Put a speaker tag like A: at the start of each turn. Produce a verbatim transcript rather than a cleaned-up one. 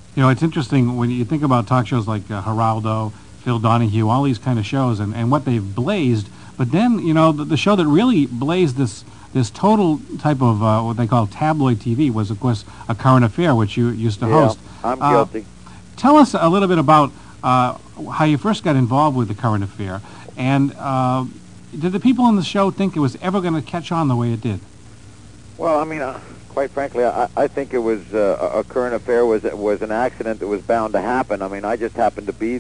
A: You know, it's interesting when you think about talk shows like uh, Geraldo, Phil Donahue, all these kind of shows, and, and what they've blazed. But then, you know, the, the show that really blazed this this total type of uh, what they call tabloid T V was, of course, A Current Affair, which you used to
B: Yeah,
A: host.
B: I'm
A: Uh,
B: guilty.
A: Tell us a little bit about uh, how you first got involved with The Current Affair, and uh, did the people on the show think it was ever going to catch on the way it did?
B: Well, I mean, uh, quite frankly, I, I think it was uh, a current affair was was an accident that was bound to happen. I mean, I just happened to be